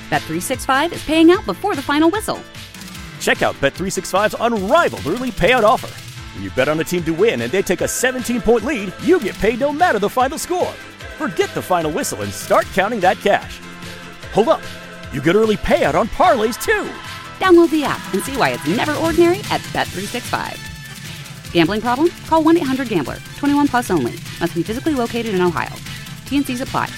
Bet365 is paying out before the final whistle. Check out Bet365's unrivaled early payout offer. When you bet on a team to win and they take a 17-point lead, you get paid no matter the final score. Forget the final whistle and start counting that cash. Hold up. You get early payout on parlays, too. Download the app and see why it's never ordinary at Bet365. Gambling problem? Call 1-800-GAMBLER. 21 plus only. Must be physically located in Ohio. T&Cs apply.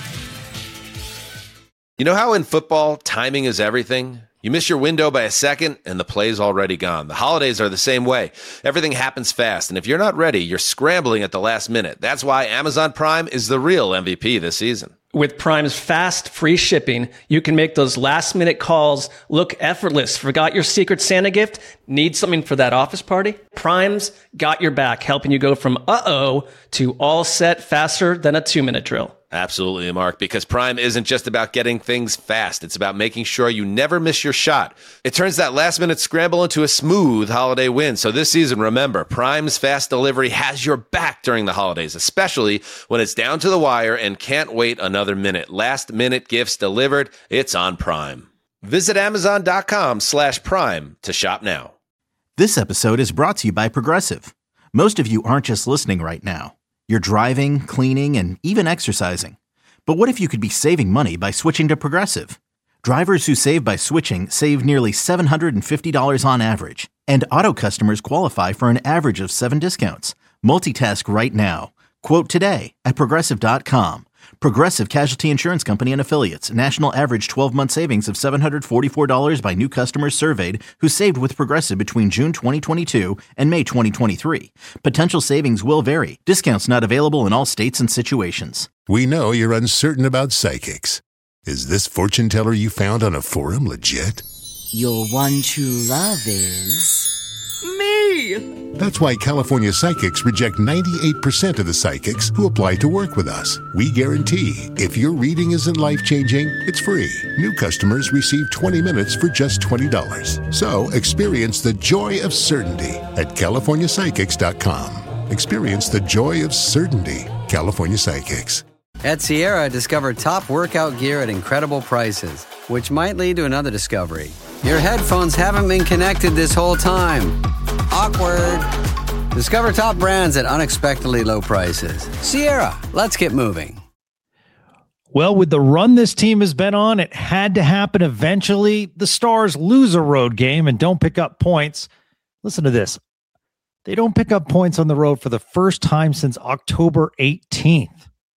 You know how in football, timing is everything? You miss your window by a second, and the play's already gone. The holidays are the same way. Everything happens fast, and if you're not ready, you're scrambling at the last minute. That's why Amazon Prime is the real MVP this season. With Prime's fast, free shipping, you can make those last-minute calls look effortless. Forgot your Secret Santa gift? Need something for that office party? Prime's got your back, helping you go from uh-oh to all set faster than a 2-minute drill. Absolutely, Mark, because Prime isn't just about getting things fast. It's about making sure you never miss your shot. It turns that last-minute scramble into a smooth holiday win. So this season, remember, Prime's fast delivery has your back during the holidays, especially when it's down to the wire and can't wait another minute. Last-minute gifts delivered, it's on Prime. Visit Amazon.com/Prime to shop now. This episode is brought to you by Progressive. Most of you aren't just listening right now. You're driving, cleaning, and even exercising. But what if you could be saving money by switching to Progressive? Drivers who save by switching save nearly $750 on average. And auto customers qualify for an average of 7 discounts. Multitask right now. Quote today at Progressive.com. Progressive Casualty Insurance Company and Affiliates. National average 12-month savings of $744 by new customers surveyed who saved with Progressive between June 2022 and May 2023. Potential savings will vary. Discounts not available in all states and situations. We know you're uncertain about psychics. Is this fortune teller you found on a forum legit? Your one true love is... me! That's why California Psychics reject 98% of the psychics who apply to work with us. We guarantee if your reading isn't life-changing, it's free. New customers receive 20 minutes for just $20. So experience the joy of certainty at CaliforniaPsychics.com. Experience the joy of certainty. California Psychics. At Sierra, discover top workout gear at incredible prices, which might lead to another discovery. Your headphones haven't been connected this whole time. Awkward. Discover top brands at unexpectedly low prices. Sierra, let's get moving. Well, with the run this team has been on, it had to happen eventually. The Stars lose a road game and don't pick up points. Listen to this. They don't pick up points on the road for the first time since October 18th.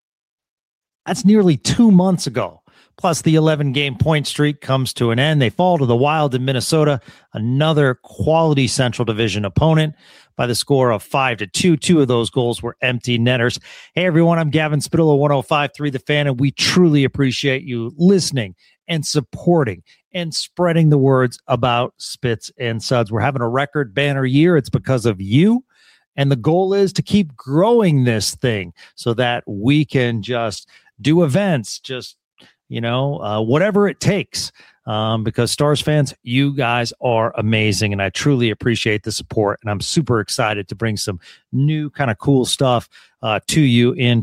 That's nearly 2 months ago. Plus, the 11-game point streak comes to an end. They fall to the Wild in Minnesota, another quality Central Division opponent, by the score of 5-2. 2 of those goals were empty netters. Hey, everyone, I'm Gavin Spittle of 105.3 The Fan, and we truly appreciate you listening and supporting and spreading the words about Spits and Suds. We're having a record banner year. It's because of you. And the goal is to keep growing this thing so that we can just do events, whatever it takes, because Stars fans, you guys are amazing, and I truly appreciate the support, and I'm super excited to bring some new kind of cool stuff to you in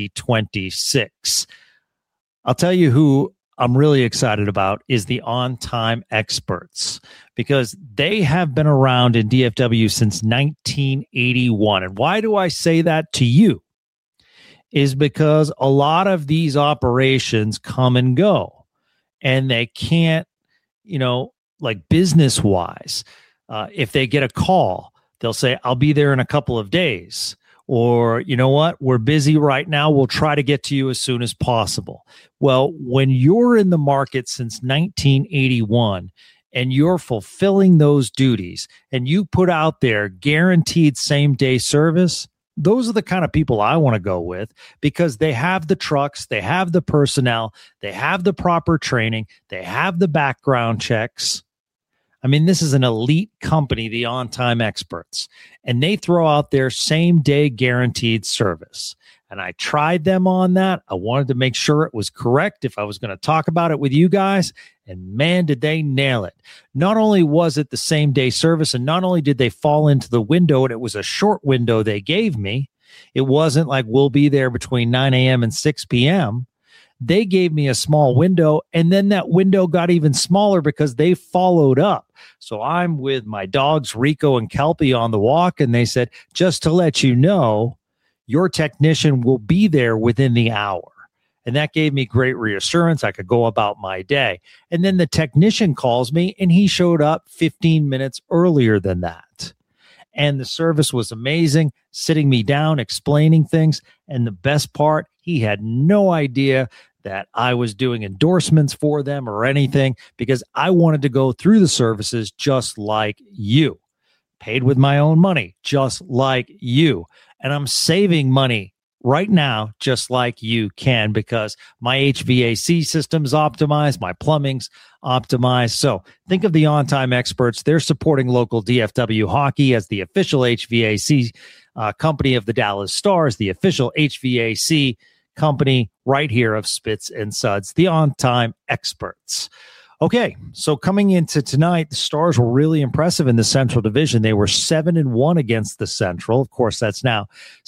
2026. I'll tell you who I'm really excited about is the On Time Experts, because they have been around in DFW since 1981. And why do I say that to you? Is because a lot of these operations come and go, and they can't, like business wise, if they get a call, they'll say, I'll be there in a couple of days, or you know what, we're busy right now. We'll try to get to you as soon as possible. Well, when you're in the market since 1981 and you're fulfilling those duties and you put out there guaranteed same day service, those are the kind of people I want to go with, because they have the trucks, they have the personnel, they have the proper training, they have the background checks. I mean, this is an elite company, the On Time Experts, and they throw out their same day guaranteed service. And I tried them on that. I wanted to make sure it was correct if I was going to talk about it with you guys. And man, did they nail it. Not only was it the same day service, and not only did they fall into the window, and it was a short window they gave me, it wasn't like we'll be there between 9 a.m. and 6 p.m. They gave me a small window, and then that window got even smaller because they followed up. So I'm with my dogs, Rico and Kelpie, on the walk, and they said, just to let you know, your technician will be there within the hour. And that gave me great reassurance. I could go about my day. And then the technician calls me, and he showed up 15 minutes earlier than that. And the service was amazing, sitting me down, explaining things. And the best part, he had no idea that I was doing endorsements for them or anything, because I wanted to go through the services just like you. Paid with my own money, just like you. And I'm saving money right now, just like you can, because my HVAC system's optimized, my plumbing's optimized. So think of the On Time Experts. They're supporting local DFW hockey as the official HVAC company of the Dallas Stars, the official HVAC company right here of Spits and Suds, the On Time Experts. Okay, so coming into tonight, the Stars were really impressive in the Central Division. They were 7-1 against the Central. Of course, that's now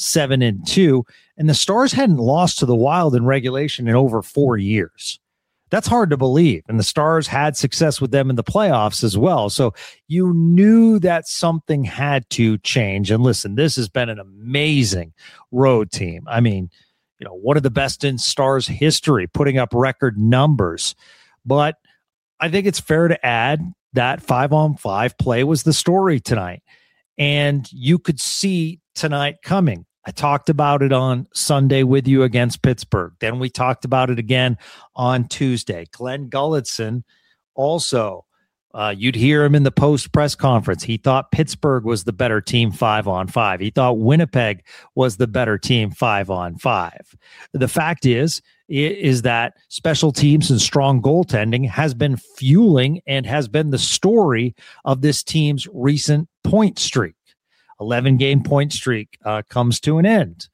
7-2. And the Stars hadn't lost to the Wild in regulation in over 4 years. That's hard to believe. And the Stars had success with them in the playoffs as well. So you knew that something had to change. And listen, this has been an amazing road team. I mean, you know, one of the best in Stars history, putting up record numbers. But I think it's fair to add that 5-on-5 play was the story tonight. And you could see tonight coming. I talked about it on Sunday with you against Pittsburgh. Then we talked about it again on Tuesday. Glenn Gulletson also, you'd hear him in the post press conference. He thought Pittsburgh was the better team 5-on-5. He thought Winnipeg was the better team 5-on-5. The fact is that special teams and strong goaltending has been fueling and has been the story of this team's recent point streak. 11-game point streak comes to an end.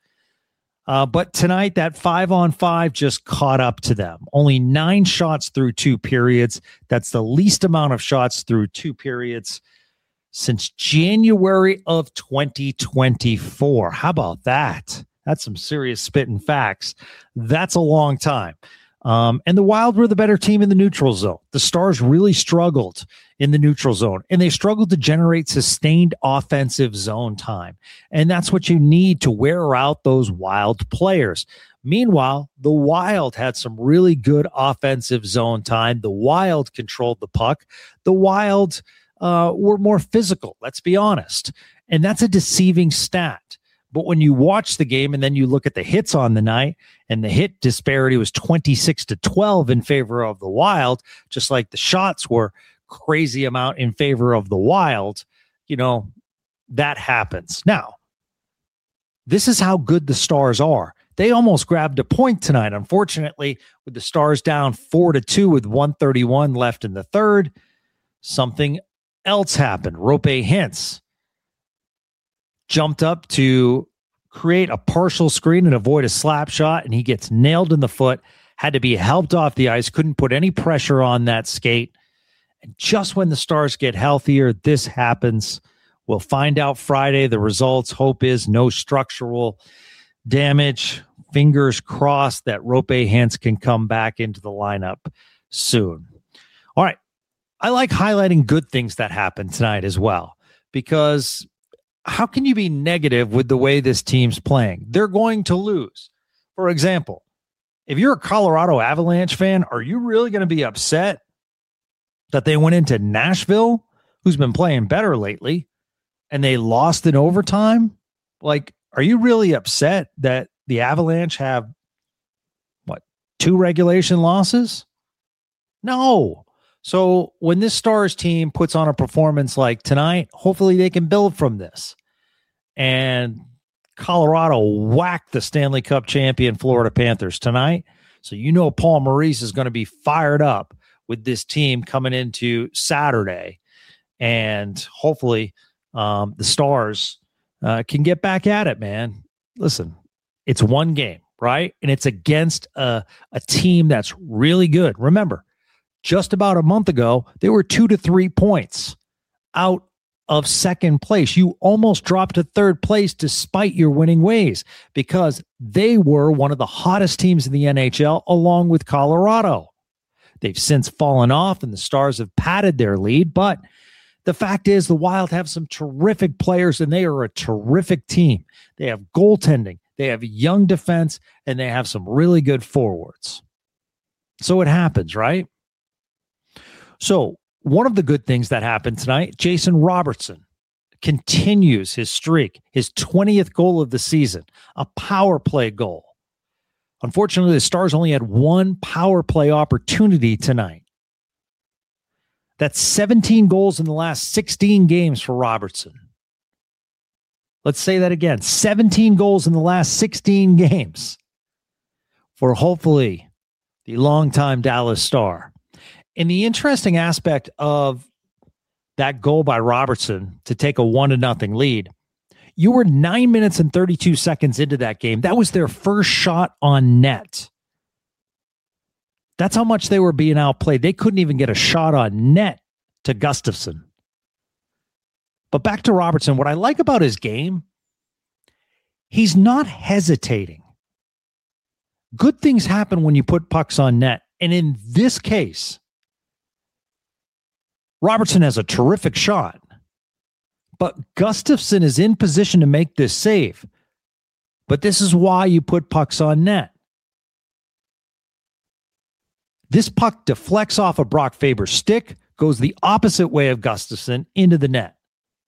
But tonight, that 5-on-5 just caught up to them. Only 9 shots through 2 periods. That's the least amount of shots through 2 periods since January of 2024. How about that? That's some serious spitting facts. That's a long time. And the Wild were the better team in the neutral zone. The Stars really struggled in the neutral zone, and they struggled to generate sustained offensive zone time. And that's what you need to wear out those Wild players. Meanwhile, the Wild had some really good offensive zone time. The Wild controlled the puck. The Wild were more physical, let's be honest. And that's a deceiving stat. But when you watch the game and then you look at the hits on the night, and the hit disparity was 26-12 in favor of the Wild, just like the shots were crazy amount in favor of the Wild, you know, that happens. Now, this is how good the Stars are. They almost grabbed a point tonight. Unfortunately, with the Stars down 4-2 with 1:31 left in the third, something else happened. Roope Hintz jumped up to create a partial screen and avoid a slap shot, and he gets nailed in the foot, had to be helped off the ice, couldn't put any pressure on that skate. And just when the Stars get healthier, this happens. We'll find out Friday the results. Hope is no structural damage. Fingers crossed that Roope Hintz can come back into the lineup soon. All right. I like highlighting good things that happened tonight as well, because how can you be negative with the way this team's playing? They're going to lose. For example, if you're a Colorado Avalanche fan, are you really going to be upset that they went into Nashville, who's been playing better lately, and they lost in overtime? Like, are you really upset that the Avalanche have, 2 regulation losses? No. So when this Stars team puts on a performance like tonight, hopefully they can build from this. And Colorado whacked the Stanley Cup champion Florida Panthers tonight. So you know Paul Maurice is going to be fired up with this team coming into Saturday. And hopefully the Stars can get back at it, man. Listen, it's one game, right? And it's against a team that's really good. Remember, just about a month ago, they were 2 to 3 points out of second place. You almost dropped to third place despite your winning ways because they were one of the hottest teams in the NHL along with Colorado. They've since fallen off and the Stars have padded their lead, but the fact is the Wild have some terrific players and they are a terrific team. They have goaltending, they have young defense, and they have some really good forwards. So it happens, right? So one of the good things that happened tonight, Jason Robertson continues his streak, his 20th goal of the season, a power play goal. Unfortunately, the Stars only had one power play opportunity tonight. That's 17 goals in the last 16 games for Robertson. Let's say that again. 17 goals in the last 16 games for hopefully the longtime Dallas Star. And the interesting aspect of that goal by Robertson to take a 1-0 lead, you were 9 minutes and 32 seconds into that game. That was their first shot on net. That's how much they were being outplayed. They couldn't even get a shot on net to Gustafsson. But back to Robertson, what I like about his game, he's not hesitating. Good things happen when you put pucks on net. And in this case, Robertson has a terrific shot, but Gustafsson is in position to make this save. But this is why you put pucks on net. This puck deflects off of Brock Faber's stick, goes the opposite way of Gustafsson into the net.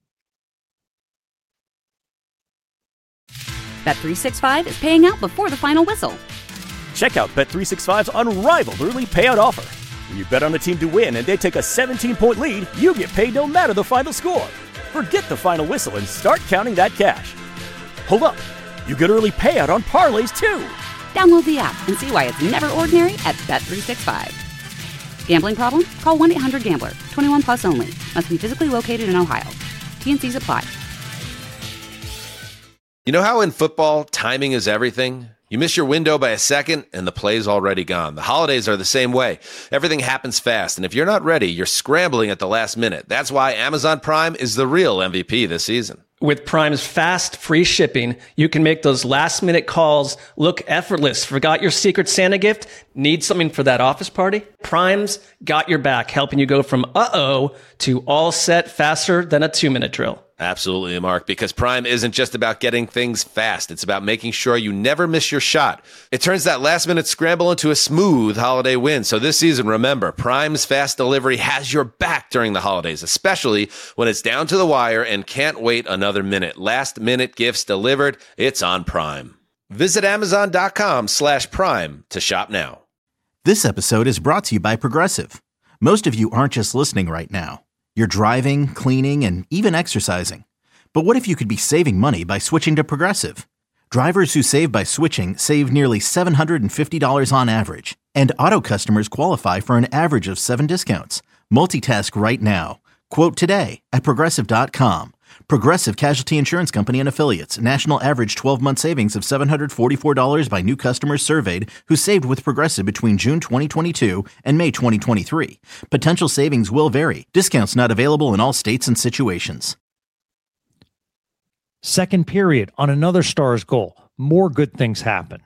Bet365 is paying out before the final whistle. Check out Bet365's unrivaled early payout offer. When you bet on a team to win and they take a 17-point lead, you get paid no matter the final score. Forget the final whistle and start counting that cash. Hold up. You get early payout on parlays too. Download the app and see why it's never ordinary at Bet365. Gambling problem? Call 1-800-GAMBLER. 21 plus only. Must be physically located in Ohio. T&Cs apply. You know how in football, timing is everything? You miss your window by a second, and the play's already gone. The holidays are the same way. Everything happens fast, and if you're not ready, you're scrambling at the last minute. That's why Amazon Prime is the real MVP this season. With Prime's fast, free shipping, you can make those last-minute calls look effortless. Forgot your Secret Santa gift? Need something for that office party? Prime's got your back, helping you go from uh-oh to all set faster than a 2-minute drill. Absolutely, Mark, because Prime isn't just about getting things fast. It's about making sure you never miss your shot. It turns that last-minute scramble into a smooth holiday win. So this season, remember, Prime's fast delivery has your back during the holidays, especially when it's down to the wire and can't wait another minute. Last-minute gifts delivered, it's on Prime. Visit Amazon.com/Prime to shop now. This episode is brought to you by Progressive. Most of you aren't just listening right now. You're driving, cleaning, and even exercising. But what if you could be saving money by switching to Progressive? Drivers who save by switching save nearly $750 on average. And auto customers qualify for an average of 7 discounts. Multitask right now. Quote today at Progressive.com. Progressive Casualty Insurance Company and Affiliates. National average 12-month savings of $744 by new customers surveyed who saved with Progressive between June 2022 and May 2023. Potential savings will vary. Discounts not available in all states and situations. Second period on another Stars goal. More good things happen.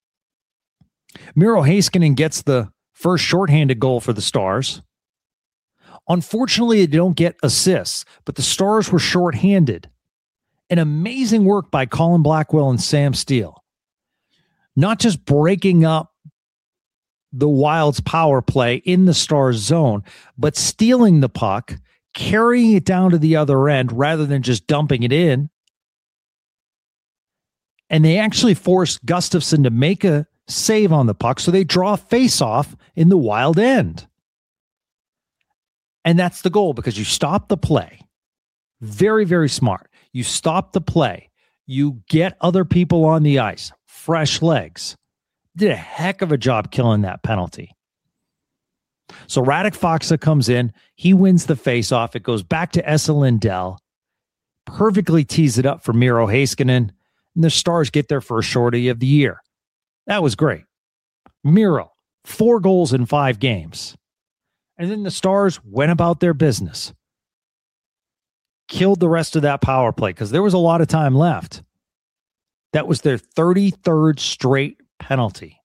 Miro Heiskanen gets the first shorthanded goal for the Stars. Unfortunately, they don't get assists, but the Stars were shorthanded. An amazing work by Colin Blackwell and Sam Steele. Not just breaking up the Wild's power play in the Stars zone, but stealing the puck, carrying it down to the other end rather than just dumping it in. And they actually forced Gustafsson to make a save on the puck, so they draw a face-off in the Wild end. And that's the goal because you stop the play. Very, very smart. You stop the play. You get other people on the ice. Fresh legs. Did a heck of a job killing that penalty. So Radek Faksa comes in. He wins the faceoff. It goes back to Esa Lindell. Perfectly tees it up for Miro Heiskanen. And the Stars get their first shorty of the year. That was great. Miro, 4 goals in 5 games. And then the Stars went about their business. killed the rest of that power play because there was a lot of time left. That was their 33rd straight penalty.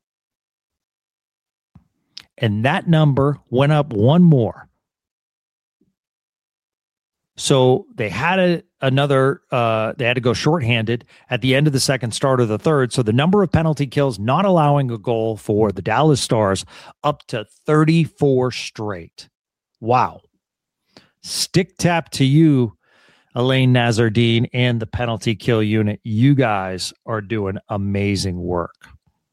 And that number went up one more. So they had another, they had to go shorthanded at the end of the second, start of the third. So the number of penalty kills not allowing a goal for the Dallas Stars up to 34 straight. Wow. Stick tap to you, Elaine Nazardine, and the penalty kill unit. You guys are doing amazing work.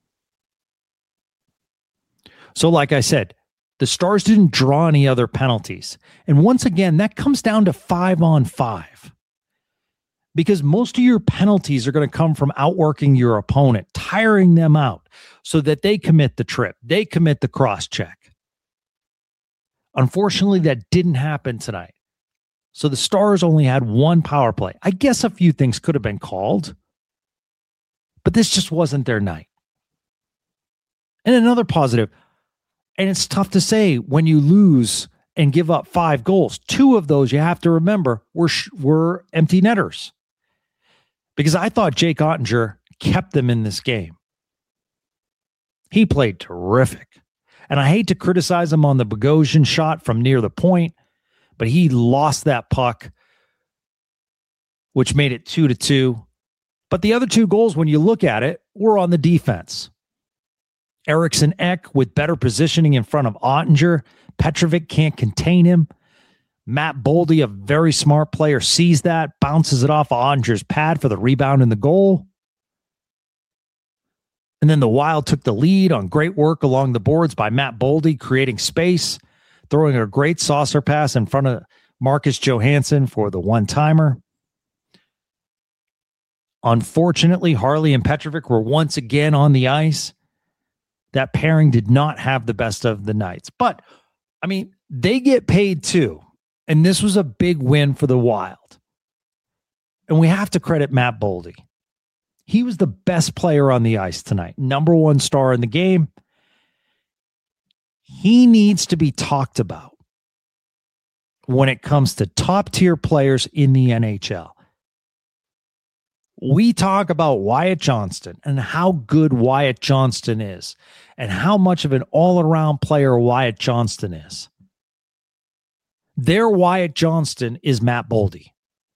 So like I said, the Stars didn't draw any other penalties. And once again, that comes down to 5-on-5. Because most of your penalties are going to come from outworking your opponent, tiring them out so that they commit the trip, they commit the cross-check. Unfortunately, that didn't happen tonight. So the Stars only had one power play. I guess a few things could have been called, but this just wasn't their night. And another positive, and it's tough to say when you lose and give up 5 goals. 2 of those, you have to remember, were empty netters. Because I thought Jake Ottinger kept them in this game. He played terrific. And I hate to criticize him on the Bogosian shot from near the point, but he lost that puck, which made it 2-2. But the other 2 goals, when you look at it, were on the defense. Eriksson Ek with better positioning in front of Ottinger. Petrovic can't contain him. Matt Boldy, a very smart player, sees that, bounces it off Ottinger's pad for the rebound and the goal. And then the Wild took the lead on great work along the boards by Matt Boldy, creating space, throwing a great saucer pass in front of Marcus Johansson for the one-timer. Unfortunately, Harley and Petrovic were once again on the ice. That pairing did not have the best of the nights. But, I mean, they get paid too. And this was a big win for the Wild. And we have to credit Matt Boldy. He was the best player on the ice tonight. Number 1 star in the game. He needs to be talked about when it comes to top-tier players in the NHL. We talk about Wyatt Johnston and how good Wyatt Johnston is and how much of an all-around player Wyatt Johnston is. Their Wyatt Johnston is Matt Boldy.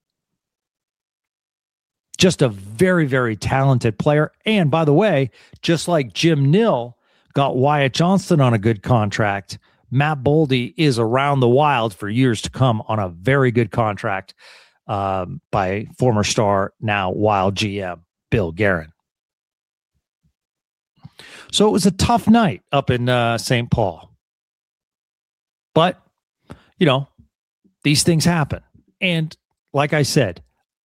Just a very, very talented player. And by the way, just like Jim Nill got Wyatt Johnston on a good contract, Matt Boldy is around the Wild for years to come on a very good contract by former Star, now Wild GM, Bill Guerin. So it was a tough night up in St. Paul. But, you know, these things happen. And like I said,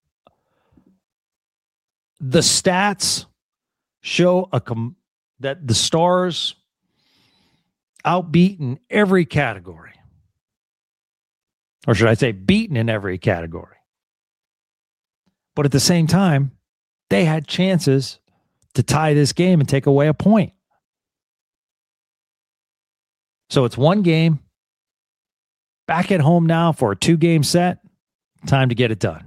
the stats show that the Stars outbeat in every category. Or should I say beaten in every category. But at the same time, they had chances to tie this game and take away a point. So it's one game. Back at home now for a 2-game set. Time to get it done.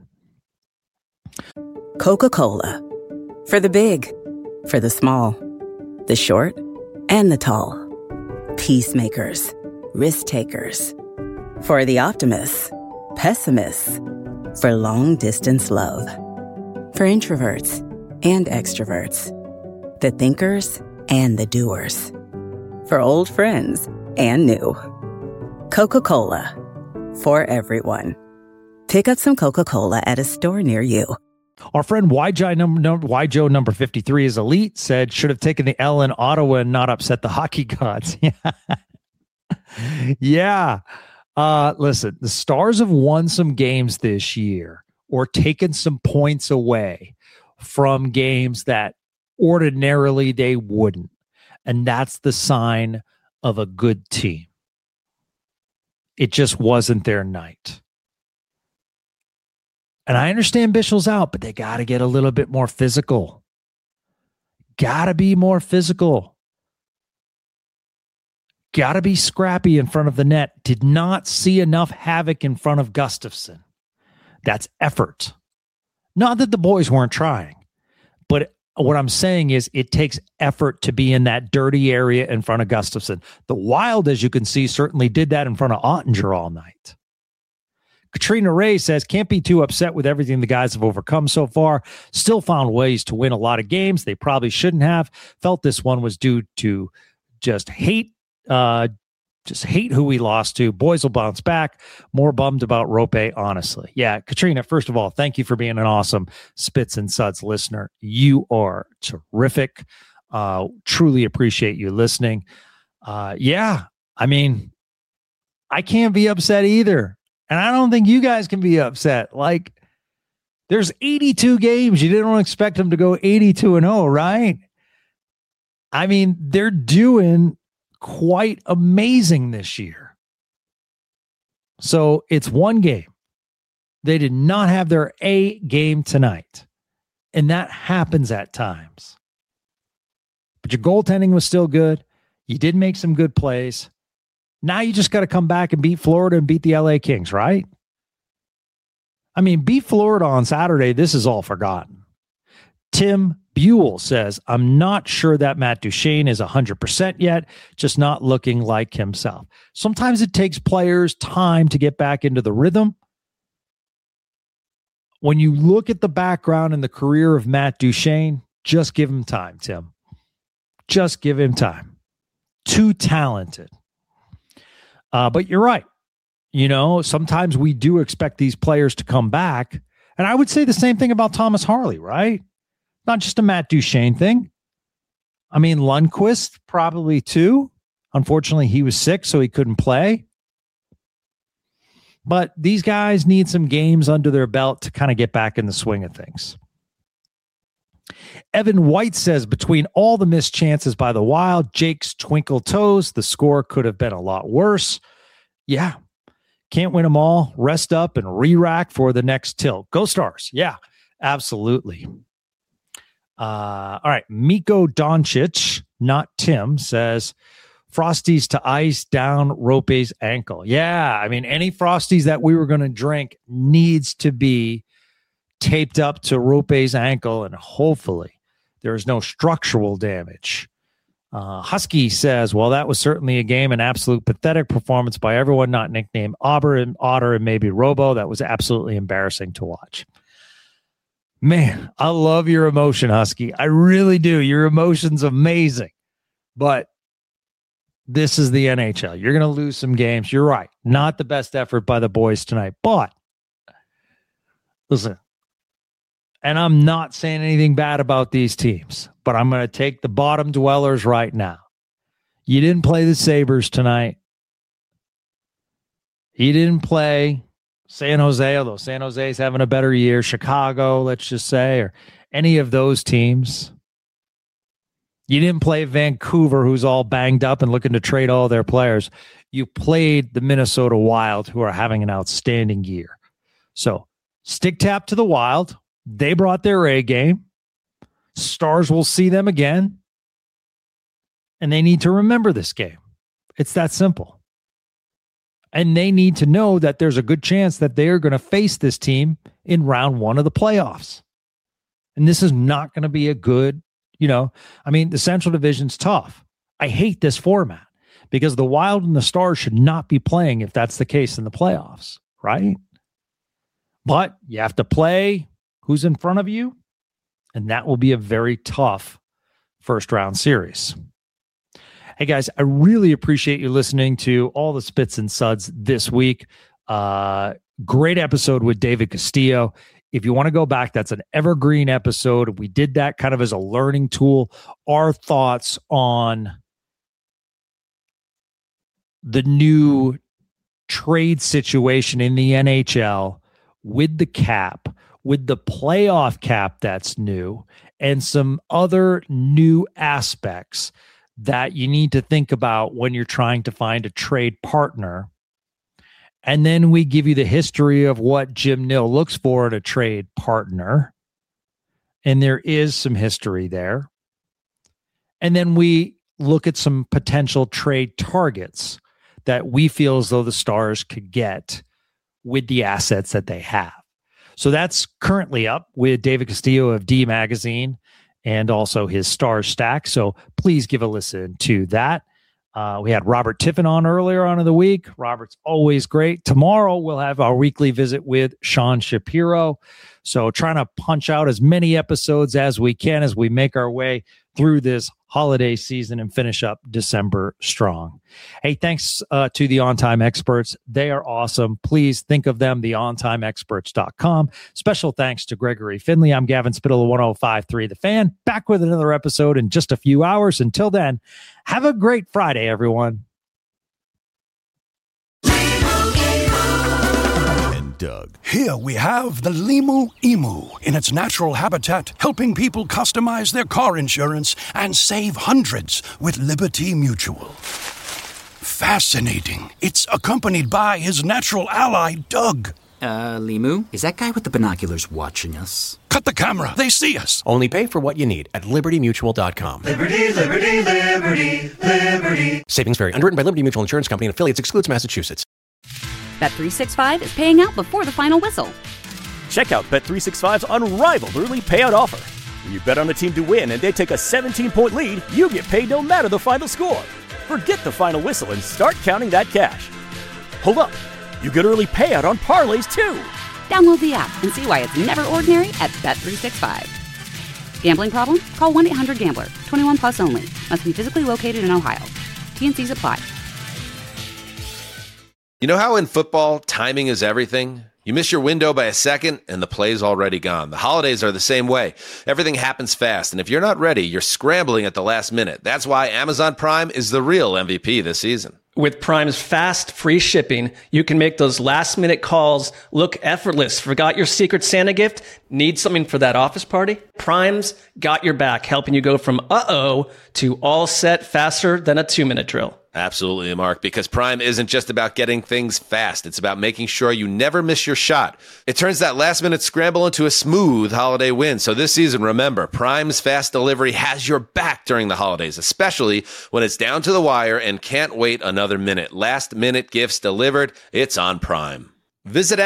Coca-Cola. For the big, for the small, the short, and the tall. Peacemakers, risk takers. For the optimists, pessimists. For long-distance love. For introverts and extroverts. The thinkers and the doers. For old friends and new. Coca-Cola. For everyone. Pick up some Coca-Cola at a store near you. Our friend YJo number 53 is elite, said should have taken the L in Ottawa and not upset the hockey gods. Yeah. Listen, the Stars have won some games this year or taken some points away from games that ordinarily they wouldn't. And that's the sign of a good team. It just wasn't their night. And I understand Bischel's out, but they got to get a little bit more physical. Got to be more physical. Got to be scrappy in front of the net. Did not see enough havoc in front of Gustafsson. That's effort. Not that the boys weren't trying, but what I'm saying is it takes effort to be in that dirty area in front of Gustafsson. The Wild, as you can see, certainly did that in front of Ottinger all night. Katrina Ray says, can't be too upset with everything the guys have overcome so far. Still found ways to win a lot of games they probably shouldn't have. Felt this one was due to just hate who we lost to. Boys will bounce back. More bummed about Roope, honestly. Yeah, Katrina, first of all, thank you for being an awesome Spits and Suds listener. You are terrific. Truly appreciate you listening. Yeah, I mean, I can't be upset either. And I don't think you guys can be upset. Like, there's 82 games. You didn't expect them to go 82-0, right? I mean, they're doing quite amazing this year. So it's one game. They did not have their A game tonight. And that happens at times. But your goaltending was still good. You did make some good plays. Now you just got to come back and beat Florida and beat the LA Kings, right? I mean, beat Florida on Saturday. This is all forgotten. Tim Buell says, I'm not sure that Matt Duchene is 100% yet, just not looking like himself. Sometimes it takes players time to get back into the rhythm. When you look at the background and the career of Matt Duchene, just give him time, Tim. Just give him time. Too talented. But you're right. You know, sometimes we do expect these players to come back. And I would say the same thing about Thomas Harley, right? Not just a Matt Duchene thing. I mean, Lundqvist probably too. Unfortunately, he was sick, so he couldn't play. But these guys need some games under their belt to kind of get back in the swing of things. Evan White says, between all the missed chances by the Wild, Jake's twinkle toes, the score could have been a lot worse. Yeah. Can't win them all. Rest up and re-rack for the next tilt. Go Stars. Yeah, absolutely. All right. Miko Doncic, not Tim, says, Frosties to ice down Roope's ankle. Yeah, I mean, any Frosties that we were going to drink needs to be taped up to Roope's ankle, and hopefully there is no structural damage. Husky says, well, that was certainly a game, an absolute pathetic performance by everyone not nicknamed Otter and maybe Robo. That was absolutely embarrassing to watch. Man, I love your emotion, Husky. I really do. Your emotion's amazing. But this is the NHL. You're going to lose some games. You're right. Not the best effort by the boys tonight. But listen, and I'm not saying anything bad about these teams, but I'm going to take the bottom dwellers right now. You didn't play the Sabres tonight. You didn't play San Jose, although San Jose is having a better year. Chicago, let's just say, or any of those teams. You didn't play Vancouver, who's all banged up and looking to trade all their players. You played the Minnesota Wild, who are having an outstanding year. So stick tap to the Wild. They brought their A game. Stars will see them again. And they need to remember this game. It's that simple. And they need to know that there's a good chance that they are going to face this team in round one of the playoffs. And this is not going to be a good, the Central Division's tough. I hate this format because the Wild and the Stars should not be playing if that's the case in the playoffs, right? But you have to play who's in front of you, and that will be a very tough first round series. Hey guys, I really appreciate you listening to all the Spits and Suds this week. Great episode with David Castillo. If you want to go back, that's an evergreen episode. We did that kind of as a learning tool. Our thoughts on the new trade situation in the NHL with the cap, with the playoff cap that's new, and some other new aspects that you need to think about when you're trying to find a trade partner. And then we give you the history of what Jim Nill looks for in a trade partner. And there is some history there. And then we look at some potential trade targets that we feel as though the Stars could get with the assets that they have. So that's currently up with David Castillo of D Magazine and also his Stars Stack. So please give a listen to that. We had Robert Tiffin on earlier on in the week. Robert's always great. Tomorrow we'll have our weekly visit with Sean Shapiro. So trying to punch out as many episodes as we can as we make our way through this holiday season and finish up December strong. Hey, thanks to the On Time Experts. They are awesome. Please think of them, theontimeexperts.com. Special thanks to Gregory Finley. I'm Gavin Spittle of 105.3 The Fan. Back with another episode in just a few hours. Until then, have a great Friday, everyone. Doug. Here we have the Limu Emu in its natural habitat, helping people customize their car insurance and save hundreds with Liberty Mutual. Fascinating. It's accompanied by his natural ally, Doug. Limu? Is that guy with the binoculars watching us? Cut the camera. They see us. Only pay for what you need at LibertyMutual.com. Liberty, liberty, liberty, liberty. Savings vary. Underwritten by Liberty Mutual Insurance Company and affiliates. Excludes Massachusetts. Bet365 is paying out before the final whistle. Check out Bet365's unrivaled early payout offer. When you bet on a team to win and they take a 17-point lead, you get paid no matter the final score. Forget the final whistle and start counting that cash. Hold up. You get early payout on parlays, too. Download the app and see why it's never ordinary at Bet365. Gambling problem? Call 1-800-GAMBLER. 21 plus only. Must be physically located in Ohio. T&Cs apply. You know how in football, timing is everything? You miss your window by a second, and the play's already gone. The holidays are the same way. Everything happens fast, and if you're not ready, you're scrambling at the last minute. That's why Amazon Prime is the real MVP this season. With Prime's fast, free shipping, you can make those last-minute calls look effortless. Forgot your Secret Santa gift? Need something for that office party? Prime's got your back, helping you go from uh-oh to all set faster than a 2-minute drill. Absolutely, Mark, because Prime isn't just about getting things fast. It's about making sure you never miss your shot. It turns that last-minute scramble into a smooth holiday win. So this season, remember, Prime's fast delivery has your back during the holidays, especially when it's down to the wire and can't wait another minute. Last-minute gifts delivered, it's on Prime. Visit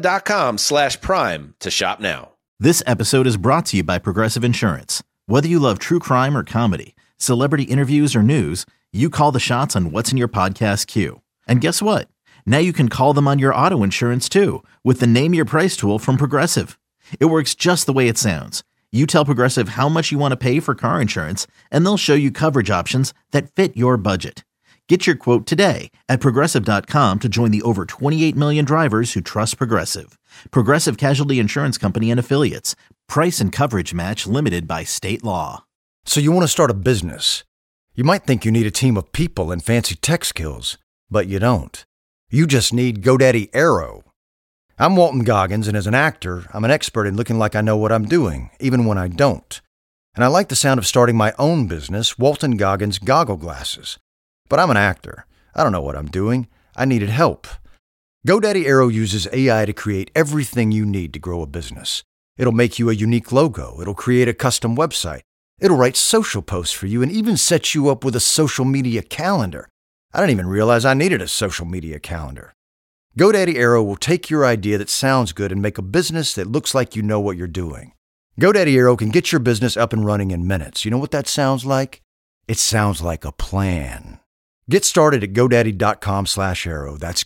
Amazon.com/Prime to shop now. This episode is brought to you by Progressive Insurance. Whether you love true crime or comedy, celebrity interviews or news, you call the shots on what's in your podcast queue. And guess what? Now you can call them on your auto insurance too with the Name Your Price tool from Progressive. It works just the way it sounds. You tell Progressive how much you want to pay for car insurance, and they'll show you coverage options that fit your budget. Get your quote today at Progressive.com to join the over 28 million drivers who trust Progressive. Progressive Casualty Insurance Company and Affiliates. Price and coverage match limited by state law. So you want to start a business. You might think you need a team of people and fancy tech skills, but you don't. You just need GoDaddy Aero. I'm Walton Goggins, and as an actor, I'm an expert in looking like I know what I'm doing, even when I don't. And I like the sound of starting my own business, Walton Goggins Goggle Glasses. But I'm an actor. I don't know what I'm doing. I needed help. GoDaddy Aero uses AI to create everything you need to grow a business. It'll make you a unique logo. It'll create a custom website. It'll write social posts for you and even set you up with a social media calendar. I didn't even realize I needed a social media calendar. GoDaddy Aero will take your idea that sounds good and make a business that looks like you know what you're doing. GoDaddy Aero can get your business up and running in minutes. You know what that sounds like? It sounds like a plan. Get started at GoDaddy.com/Aero. That's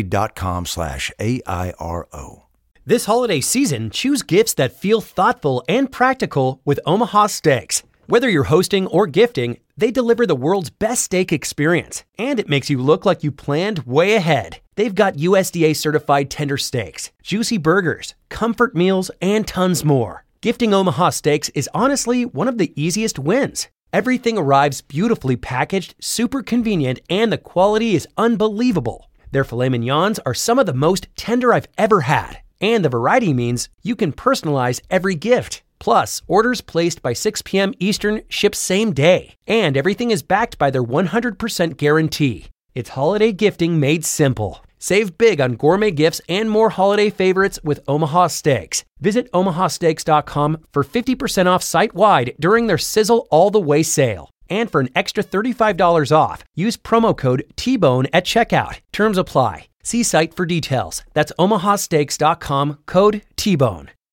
GoDaddy.com/AIRO. This holiday season, choose gifts that feel thoughtful and practical with Omaha Steaks. Whether you're hosting or gifting, they deliver the world's best steak experience, and it makes you look like you planned way ahead. They've got USDA certified tender steaks, juicy burgers, comfort meals, and tons more. Gifting Omaha Steaks is honestly one of the easiest wins. Everything arrives beautifully packaged, super convenient, and the quality is unbelievable. Their filet mignons are some of the most tender I've ever had. And the variety means you can personalize every gift. Plus, orders placed by 6 p.m. Eastern ship same day. And everything is backed by their 100% guarantee. It's holiday gifting made simple. Save big on gourmet gifts and more holiday favorites with Omaha Steaks. Visit omahasteaks.com for 50% off site-wide during their Sizzle All the Way sale. And for an extra $35 off, use promo code TBONE at checkout. Terms apply. See site for details. That's omahasteaks.com, code TBONE.